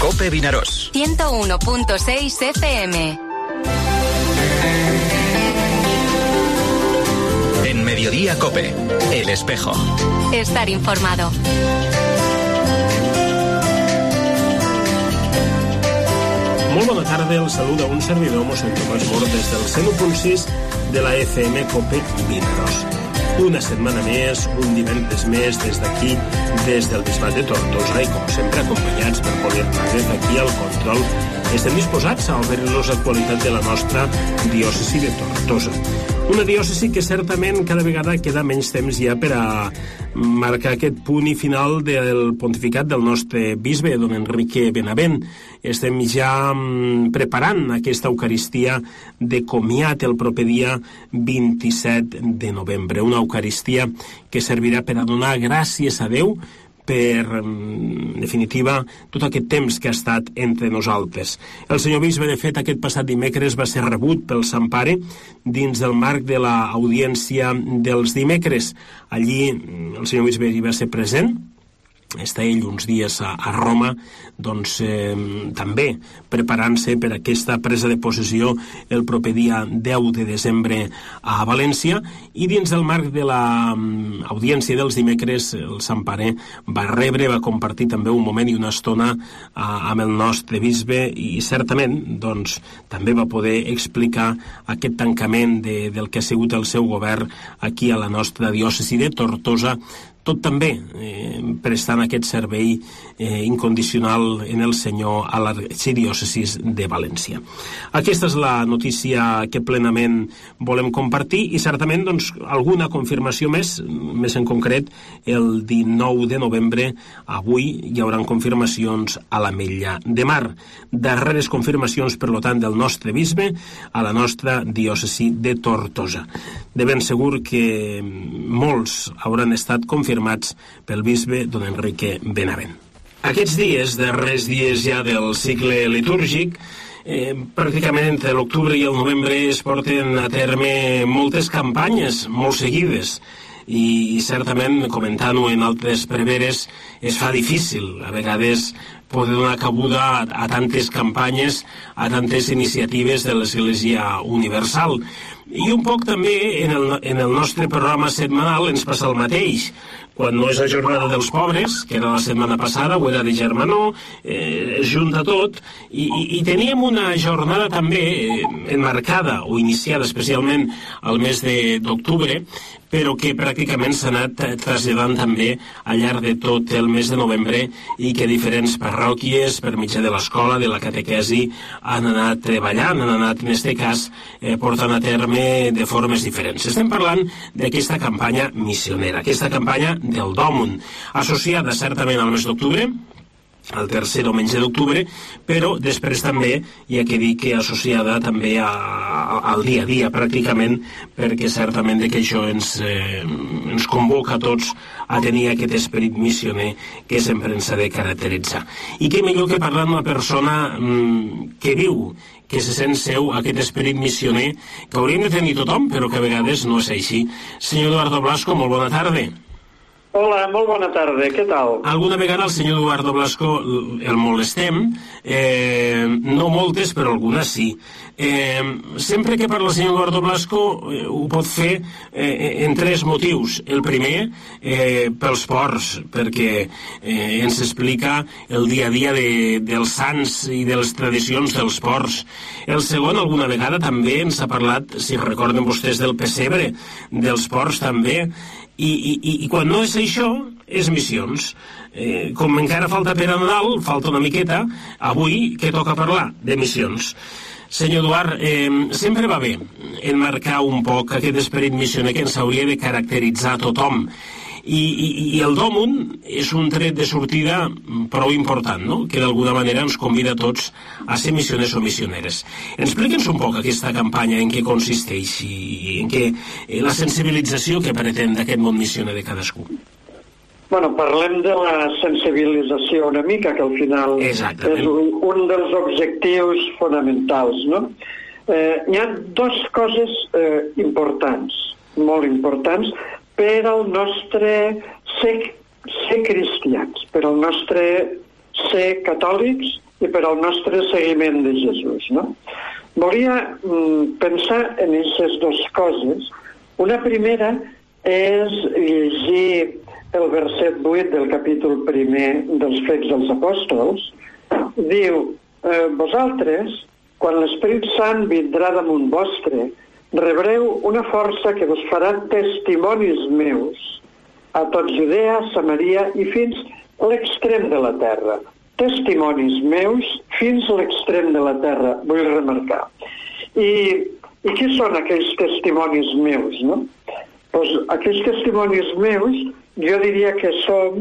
COPE Vinaròs. 101.6 FM. En Mediodía COPE, El Espejo. Estar informado. Molt bona tarda, el saluda un servidor, mossèn Tomàs Mor, des del 101.6 de la FM COPE Vinaròs. Una setmana més, un divendres més, des d'aquí, des del Bisbat de Tortosa, i com sempre acompanyats per Pol Hernández aquí al control. Estem disposats a oferir-los l'actualitat de la nostra diòcesi de Tortosa. Una diòcesi que certament cada vegada queda menys temps ja per a marcar aquest punt i final del pontificat del nostre bisbe, don Enrique Benavent. Estem ja preparant aquesta Eucaristia de comiat el proper dia 27 de novembre. Una Eucaristia que servirà per a donar gràcies a Déu per, en definitiva, tot aquest temps que ha estat entre nosaltres. El senyor bisbe, de fet, aquest passat dimecres va ser rebut pel Sant Pare dins del marc de l'audiència dels dimecres. Allí el senyor bisbe hi va ser present. Està ell uns dies a Roma, doncs també preparant-se per aquesta presa de possessió el proper dia 10 de desembre a València, i dins del marc de l'audiència dels dimecres el Sant Pare va rebre, va compartir també un moment i una estona amb el nostre bisbe, i certament doncs també va poder explicar aquest tancament del que ha sigut el seu govern aquí a la nostra diòcesi de Tortosa, tot també prestant aquest servei incondicional en el Senyor a l'arxidiòcesi de València. Aquesta és la notícia que plenament volem compartir, i certament doncs, alguna confirmació més en concret el 19 de novembre, avui hi haurà confirmacions a l'Ametlla de Mar. Darreres confirmacions, per tant, del nostre bisbe a la nostra diòcesi de Tortosa. De ben segur que molts hauran estat confirmats pel bisbe don Enrique Benavent. Aquests dies, darrers dies ja del cicle litúrgic, pràcticament entre l'octubre i el novembre es porten a terme moltes campanyes, molt seguides, i certament, comentant-ho en altres preveres, es fa difícil a vegades poder donar cabuda a tantes campanyes, a tantes iniciatives de l'Església Universal. I un poc també en el nostre programa setmanal ens passa el mateix. Quan no és la jornada dels pobres, que era la setmana passada, o era de Germanó, es junta tot, i teníem una jornada també enmarcada o iniciada especialment al mes d'octubre, però que pràcticament s'ha anat traslladant també al llarg de tot el mes de novembre, i que diferents parròquies, per mitjà de l'escola, de la catequesi, han anat treballant, han anat, en aquest cas, portant a terme de formes diferents. Estem parlant d'aquesta campanya missionera, aquesta campanya del Dòmun, associada certament al mes d'octubre, al tercer diumenge d'octubre, però després també hi ha que dir que associada també al dia a dia pràcticament, perquè certament que això ens convoca a tots a tenir aquest esperit missioner que sempre ens ha de caracteritzar. I què millor que parlar amb una persona que viu, que se sent seu aquest esperit missioner que hauríem de tenir tothom, però que a vegades no és així. Senyor Eduardo Blasco, molt bona tarda. Hola, molt bona tarda, què tal? Alguna vegada el senyor Eduardo Blasco el molestem, no moltes, però algunes sí. Sempre que parla el senyor Eduardo Blasco ho pot fer en tres motius. El primer, pels ports, perquè ens explica el dia a dia dels sants i de les tradicions dels ports. El segon, alguna vegada també ens ha parlat, si recorden vostès, del pessebre, dels ports també, i quan no és això, és missions. Com encara falta per a Nadal, falta una miqueta, avui que toca parlar de missions. Senyor Eduard, sempre va bé enmarcar un poc aquest esperit missioner que ens hauria de caracteritzar a tothom. I el Dòmun és un tret de sortida prou important, no? Que d'alguna manera ens convida a tots a ser missioners o missioneres. Explica'ns un poc aquesta campanya, en què consisteix i en què la sensibilització que pretén d'aquest món missioner de cadascú. Bueno, parlem de la sensibilització una mica, que al final Exactament. És un dels objectius fonamentals, no? Hi ha dues coses importants, molt importants, per al nostre ser cristians, per al nostre ser catòlics i per al nostre seguiment de Jesús, no? Volia pensar en aquestes dues coses. Una primera és llegir el verset 8 del capítol 1 dels Fets dels Apòstols. Diu, vosaltres, quan l'Esperit Sant vindrà damunt vostre, rebreu una força que vos farà testimonis meus a tot Judea, Samaria i fins a l'extrem de la terra. Testimonis meus fins a l'extrem de la terra, vull remarcar. I què són aquells testimonis meus, no? Pues aquells testimonis meus, jo diria que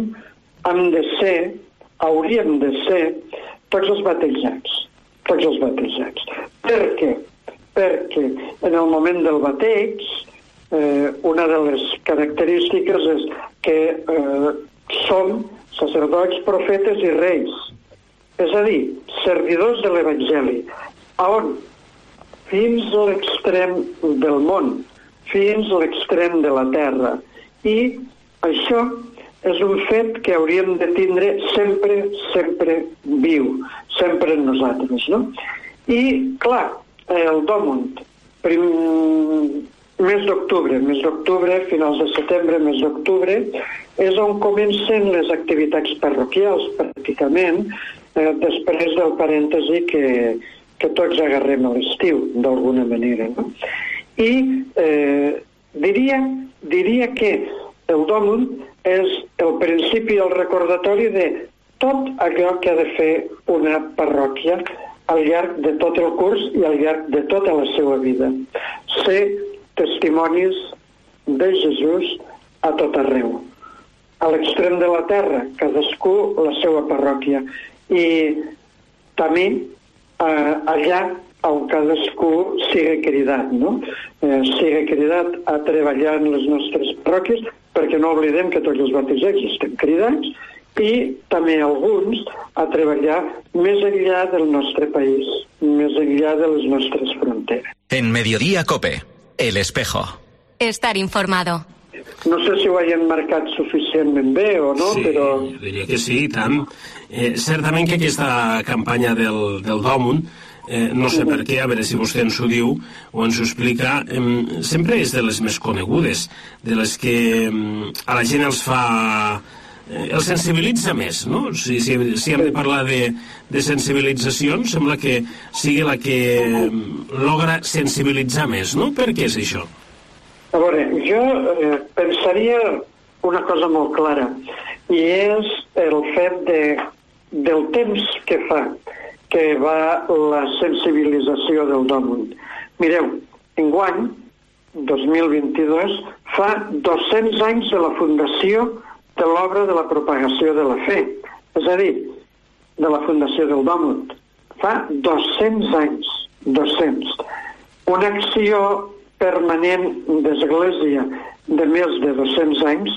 hauríem de ser tots els batejats. Tots els batejats. Per què? Perquè en el moment del bateig, una de les característiques és que som sacerdots, profetes i reis. És a dir, servidors de l'Evangeli. A on? Fins a l'extrem del món, fins a l'extrem de la terra. I això és un fet que hauríem de tindre sempre, sempre viu, sempre en nosaltres, no? I, clar, el Dòmund, mes d'octubre, finals de setembre, mes d'octubre, és on comencen les activitats parroquials, pràcticament, després del parèntesi que tots agarrem a l'estiu, d'alguna manera, no? I diria que el Dòmund és el principi i el recordatori de tot allò que ha de fer una parròquia al llarg de tot el curs i al llarg de tota la seva vida. Ser testimonis de Jesús a tot arreu. A l'extrem de la terra, cadascú la seva parròquia. I també allà on cadascú sigui cridat, no? Sigui cridat a treballar en les nostres parròquies, perquè no oblidem que tots els batejats estem cridats, i també alguns a treballar més enllà del nostre país, més enllà de les nostres fronteres. En Mediodía Cope, El Espejo. Estar informado. No sé si ho hagin marcat suficientment bé o no, sí, però... Jo diria que sí, i tant. Certament que aquesta campanya del Dòmund, no sé per què, a veure si vostè ens ho diu o ens ho explica, sempre és de les més conegudes, de les que a la gent els fa... el sensibilitza més, no? Si hem de parlar de sensibilització, sembla que sigui la que logra sensibilitzar més, no? Per què és això? A veure, jo pensaria una cosa molt clara, i és el fet del temps que fa que va la sensibilització del Dòmund. Mireu, enguany, 2022, fa 200 anys de la fundació de l'obra de la propagació de la fe, és a dir, de la fundació del Dòmund. Fa 200 anys, 200. Una acció permanent d'església de més de 200 anys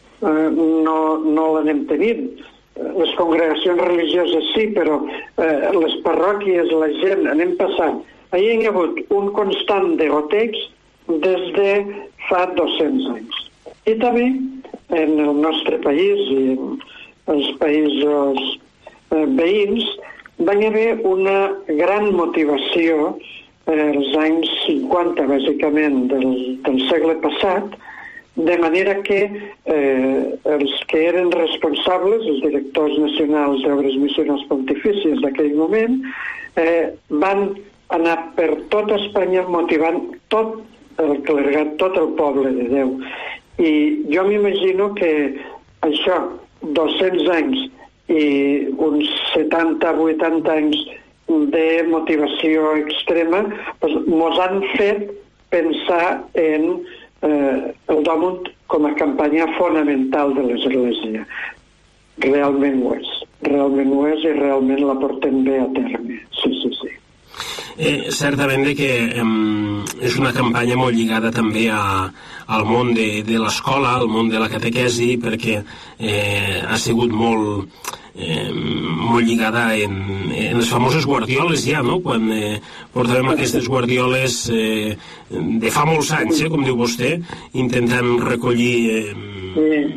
no l'anem tenint. Les congregacions religioses sí, però les parròquies, la gent, anem passant. Ahir hi ha hagut un constant de goteig des de fa 200 anys. I també en el nostre país i en els països veïns van haver una gran motivació els anys 50, bàsicament, del segle passat, de manera que els que eren responsables, els directors nacionals d'obres missionals pontifícies d'aquell moment, van anar per tot Espanya motivant tot el clergat, tot el poble de Déu. I jo m'imagino que això, 200 anys i uns 70-80 anys de motivació extrema, mos han fet pensar en el Dòmund com a campanya fonamental de l'Església. Realment ho és i realment la portem bé a terme. Sí. Certament que és una campanya molt lligada també al món de l'escola, al món de la catequesi, perquè ha sigut molt lligada en les famoses guardioles ja, no? Quan portàvem aquestes guardioles de fa molts anys, com diu vostè, intentant recollir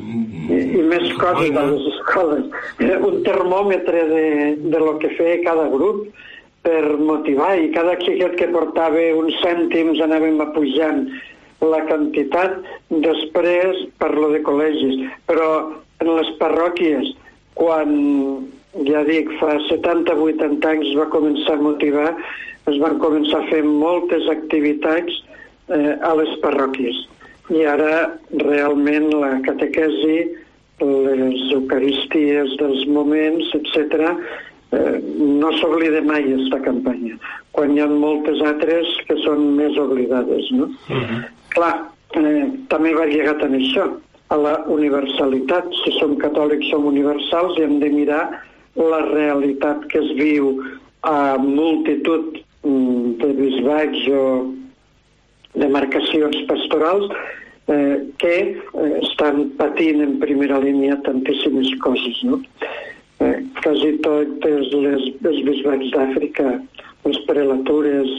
i més coses a les escoles. Un termòmetre de lo que feia cada grup per motivar, i cada xiquet que portava uns cèntims anàvem apujant la quantitat. Després parlo de col·legis, però en les parròquies, quan, ja dic, fa 70-80 anys es va començar a motivar, es van començar a fer moltes activitats a les parròquies. I ara realment la catequesi, les eucaristies dels moments, etc., no s'oblida mai aquesta campanya, quan hi ha moltes altres que són més oblidades, no? Clar, també va lligat amb això, a la universalitat. Si som catòlics som universals i hem de mirar la realitat que es viu a multitud de bisbats o demarcacions pastorals que estan patint en primera línia tantíssimes coses, no? Quasi totes les bisbats d'Àfrica, les prelatures,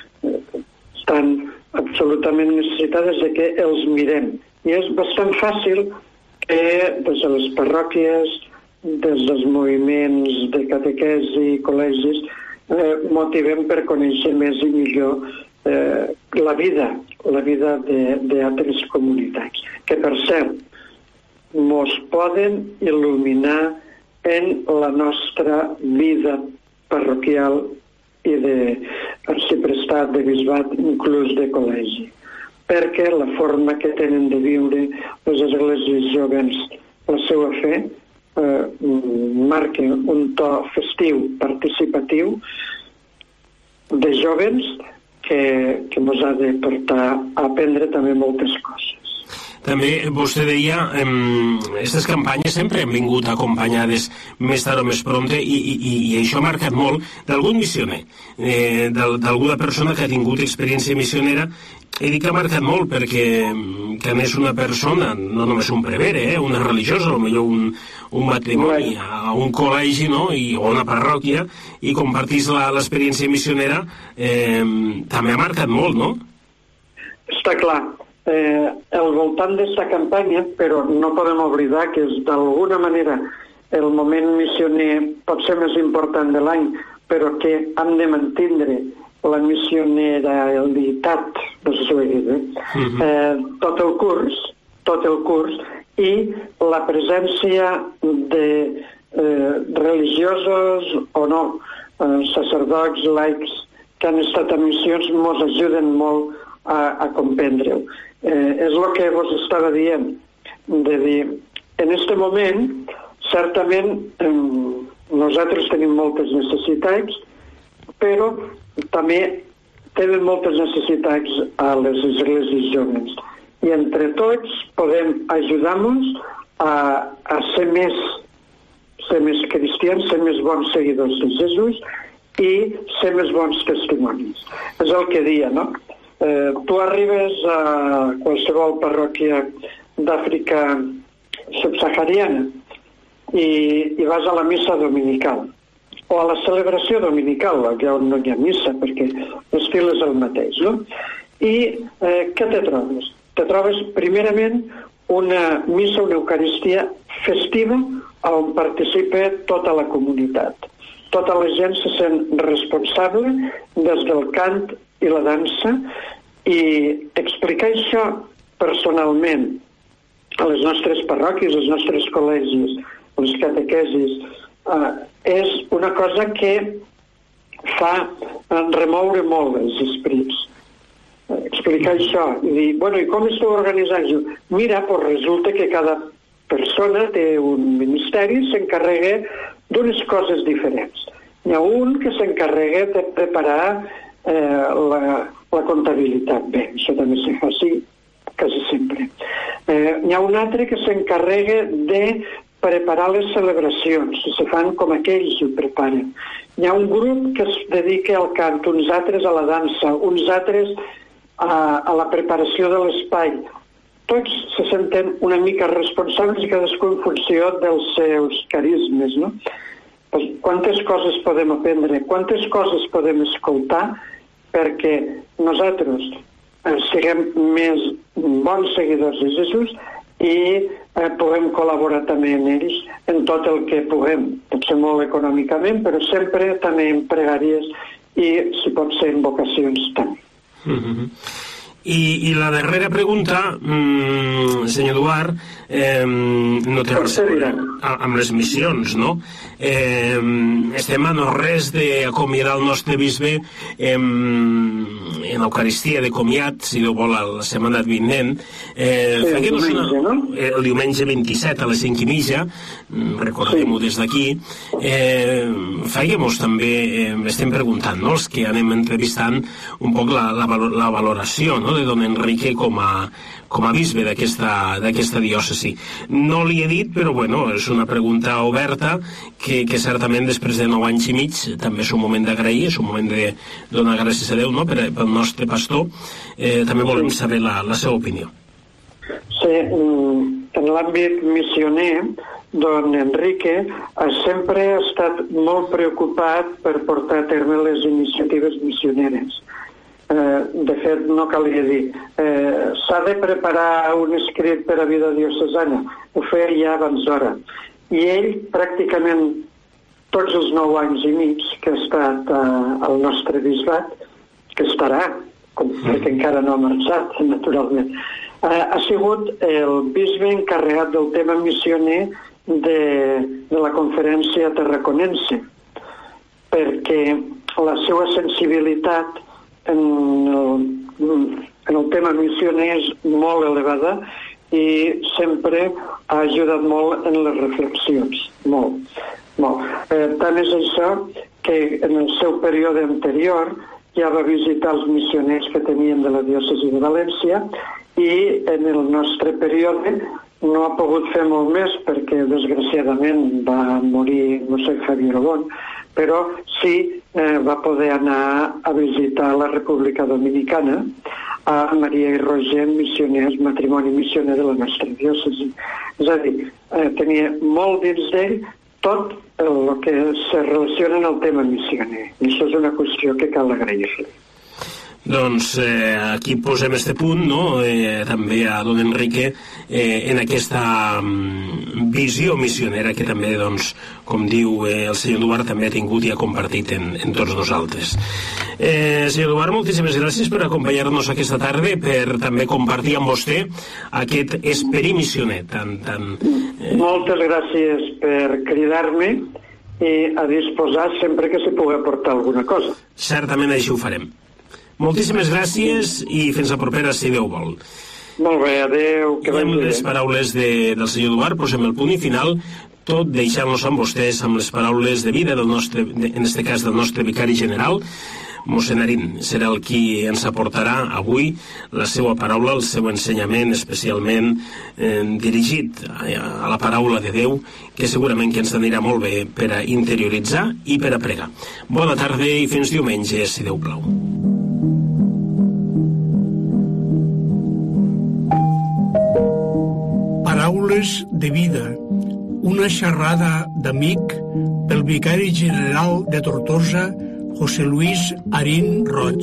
estan absolutament necessitades de que els mirem. I és bastant fàcil que des de les parròquies, des dels moviments de catequesi i col·legis, motivem per conèixer més i millor la vida d'altres comunitats, que per cert mos poden il·luminar en la nostra vida parroquial i d'arxiprestat, de bisbat, inclús de col·legi, perquè la forma que tenen de viure les esglésies joves la seva fe marca un to festiu, participatiu, de joves que ens ha de portar a aprendre també moltes coses. També vostè deia, aquestes campanyes sempre han vingut acompanyades més tard o més prompte i això ha marcat molt d'algun missioner, d'alguna persona que ha tingut experiència missionera. I dic que ha marcat molt perquè que n'és una persona, no només un prevere, una religiosa, potser un matrimoni, a un col·legi, no? O una parròquia, i compartís l'experiència missionera, també ha marcat molt, no? Està clar. Al voltant d'esta campanya, però no podem oblidar que és d'alguna manera el moment missioner pot ser més important de l'any, però que hem de mantindre la missioneralitat, no sé si ho he dit, tot el curs, i la presència de religiosos o no, sacerdots, laics, que han estat a missions, ens ajuden molt a comprendre-ho. És el que vos estava dient, de dir, en aquest moment, certament, nosaltres tenim moltes necessitats, però també tenen moltes necessitats a les esglésies joves. I entre tots podem ajudar-nos a ser més cristians, ser més bons seguidors de Jesús i ser més bons testimonis. És el que deia, no? Tu arribes a qualsevol parròquia d'Àfrica subsahariana i vas a la missa dominical o a la celebració dominical, allà on no hi ha missa, perquè l'estil és el mateix, no? I què te trobes? Te trobes, primerament, una missa, una eucaristia festiva on participa tota la comunitat. Tota la gent se sent responsable des del cant i la dansa, i explicar això personalment a les nostres parròquies, als nostres col·legis, les catequesis, és una cosa que fa remoure molt els esprits. Explicar això i dir, bueno, i com esteu organitzant-ho? Mira, doncs resulta que cada persona té un ministeri i s'encarrega d'unes coses diferents. Hi ha un que s'encarrega de preparar la comptabilitat. Bé, això també se fa així quasi sempre. Hi ha un altre que s'encarrega de preparar les celebracions, se fan com aquells ho preparen. Hi ha un grup que es dedica al cant, uns altres a la dansa, uns altres a la preparació de l'espai. Tots se senten una mica responsables i cadascú en funció dels seus carismes, no? Pues, quantes coses podem aprendre, quantes coses podem escoltar perquè nosaltres siguem més bons seguidors de Jesús i puguem col·laborar també en ells en tot el que puguem, potser molt econòmicament, però sempre també en pregàries i, si pot ser, en vocacions també. I la darrera pregunta, senyor Eduard, no té res amb les missions, no? Estem a no res d'acomiadar el nostre bisbe en l'Eucaristia de comiat, si Déu vol, la setmana vinent. El diumenge 27 a les 5:30, recordem-ho des d'aquí. Faiguem-nos també, estem preguntant, no?, els que anem entrevistant un poc la valoració, no?, de don Enrique com a bisbe d'aquesta diòcesi. No li he dit, però bueno, és una pregunta oberta que certament després de 9 anys i mig també és un moment d'agrair, és un moment de donar gràcies a Déu, no?, pel nostre pastor. També volem saber la seva opinió. Sí, en l'àmbit missioner, don Enrique sempre ha estat molt preocupat per portar a terme les iniciatives missioneres. De fet, no calia dir, s'ha de preparar un escrit per a vida diocesana, ho feia ja abans d'hora. I ell, pràcticament tots els 9 anys i mig que ha estat al nostre bisbat, que estarà, perquè encara no ha marxat, naturalment, ha sigut el bisbe encarregat del tema missioner de la conferència tarraconense, perquè la seva sensibilitat en el tema missioner és molt elevada i sempre ha ajudat molt en les reflexions, molt. Tant és això que en el seu període anterior ja va visitar els missioners que tenien de la diòcesi de València i en el nostre període no ha pogut fer molt més perquè desgraciadament va morir Mossèn Javier Obón, però sí va poder anar a visitar la República Dominicana a Maria i Roger, missioners, matrimoni missioner de la nostra diòcesi. És a dir, tenia molt dins d'ell tot el que se relaciona amb el tema missioner. I això és una qüestió que cal agrair-li. Doncs aquí posem este punt, no?, també a don Enrique en aquesta visió missionera que també, doncs, com diu el senyor Eduard, també ha tingut i ha compartit en tots nosaltres. Senyor Eduard, moltíssimes gràcies per acompanyar-nos aquesta tarda, per també compartir amb vostè aquest esperit missioner. Moltes gràcies per cridar-me i a disposar sempre que se pugui aportar alguna cosa. Certament així ho farem. Moltíssimes gràcies i fins la propera, si Déu vol. Molt bé, adéu. I amb les paraules del senyor Eduard posem el punt i final, tot deixant-nos amb vostès amb les paraules de vida del nostre, en aquest cas del nostre vicari general, mossèn Arín. Serà el qui ens aportarà avui la seva paraula, el seu ensenyament especialment dirigit a la paraula de Déu, que segurament que ens anirà molt bé per a interioritzar i per a pregar. Bona tarda i fins diumenge, si Déu plau. Paraules de vida, una xerrada d'amic pel vicari general de Tortosa, José Luis Arín Roig.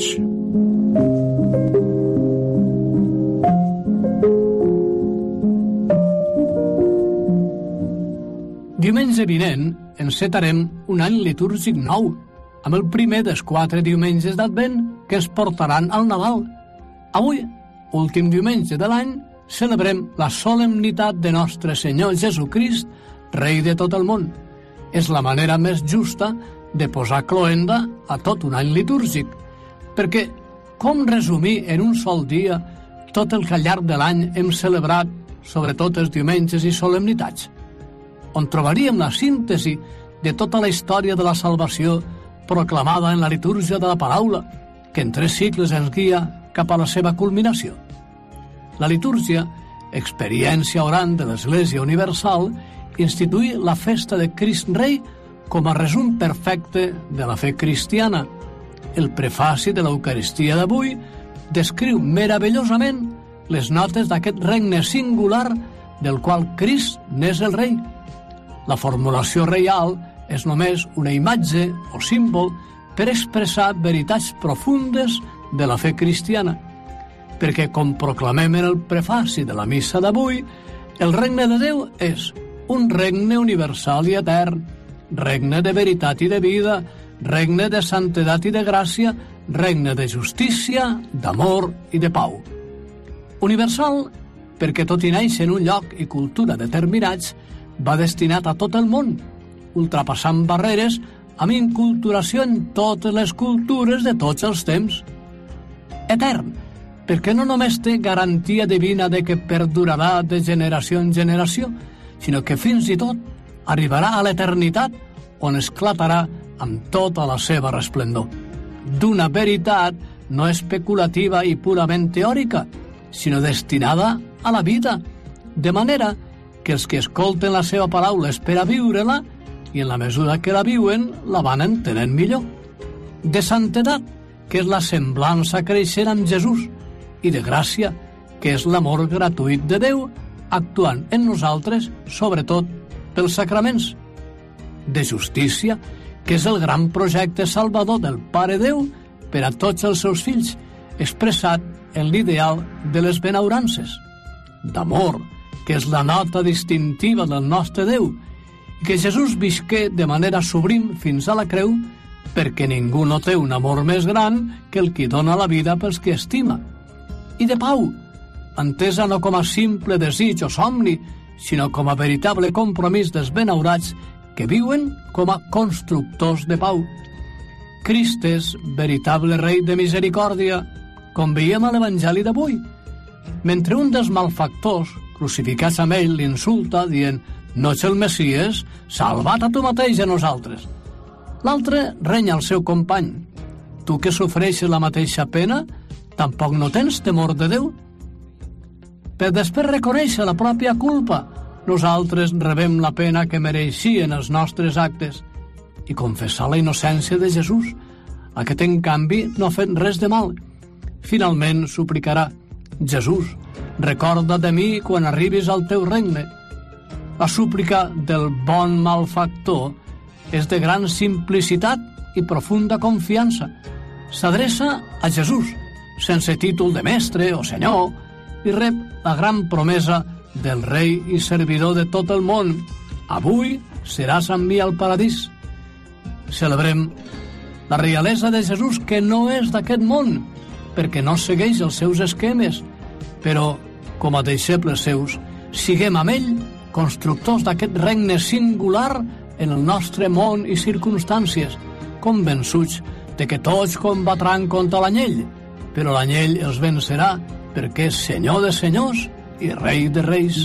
Diumenge vinent encetarem un any litúrgic nou, amb el primer dels 4 diumenges d'Advent que ens portaran al Nadal. Avui, últim diumenge de l'any, celebrem la solemnitat de nostre Senyor Jesucrist, Rei de tot el món. És la manera més justa de posar cloenda a tot un any litúrgic, perquè com resumir en un sol dia tot el que al llarg de l'any hem celebrat, sobretot els diumenges i solemnitats? On trobaríem la síntesi de tota la història de la salvació proclamada en la litúrgia de la paraula, que en 3 segles ens guia cap a la seva culminació. La litúrgia, experiència orant de l'Església Universal, instituí la festa de Crist Rei com a resum perfecte de la fe cristiana. El prefaci de l'Eucaristia d'avui descriu meravellosament les notes d'aquest regne singular del qual Crist n'és el rei. La formulació reial és només una imatge o símbol per expressar veritats profundes de la fe cristiana, perquè, com proclamem en el prefaci de la missa d'avui, El regne de Déu és un regne universal i etern, regne de veritat i de vida, regne de santedat i de gràcia, regne de justícia, d'amor i de pau. Universal perquè tot i néixer en un lloc i cultura determinats, va destinat a tot el món, ultrapassant barreres amb inculturació en totes les cultures de tots els temps. Etern, perquè no només té garantia divina de que perdurarà de generació en generació, sinó que fins i tot arribarà a l'eternitat on esclatarà amb tota la seva resplendor. D'una veritat no especulativa i purament teòrica, sinó destinada a la vida, de manera que els que escolten la seva paraula és per a viure-la i en la mesura que la viuen la van entenent millor. De santedat, que és la semblança creixent amb Jesús, i de gràcia, que és l'amor gratuït de Déu actuant en nosaltres, sobretot pels sacraments. De justícia, que és el gran projecte salvador del Pare Déu per a tots els seus fills, expressat en l'ideal de les benaurances. D'amor, que és la nota distintiva del nostre Déu, i que Jesús visqué de manera sublim fins a la creu, perquè ningú no té un amor més gran que el que dona la vida pels que estima. I de pau, entesa no com a simple desig o somni, sinó com a veritable compromís dels benaurats que viuen com a constructors de pau. Crist és veritable rei de misericòrdia, com veiem a l'Evangeli d'avui. Mentre un dels malfactors, crucificats amb ell, l'insulta dient «No ets el Messies, salva't a tu mateix a nosaltres». L'altre renya al seu company. Tu que sofreixes la mateixa pena, tampoc no tens temor de Déu? Per després reconèixer la pròpia culpa, nosaltres rebem la pena que mereixien els nostres actes i confessar la innocència de Jesús, aquest en canvi no ha fet res de mal. Finalment suplicarà: Jesús, recorda de mi quan arribis al teu regne. La súplica del bon malfactor és de gran simplicitat i profunda confiança. S'adreça a Jesús, sense títol de mestre o senyor, i rep la gran promesa del rei i servidor de tot el món: avui seràs amb mi al paradís. Celebrem la reialesa de Jesús, que no és d'aquest món, perquè no segueix els seus esquemes, però, com a deixebles seus, siguem amb ell constructors d'aquest regne singular en el nostre món i circumstàncies, convençuts de que tots combatran contra l'anyell, però l'anyell els vencerà perquè és Senyor de senyors i Rei de reis.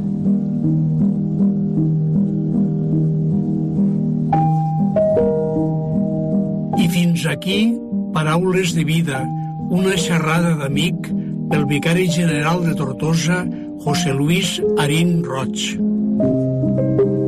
I fins aquí, Paraules de vida, una xerrada d'amic pel vicari general de Tortosa, José Luis Arín Roig.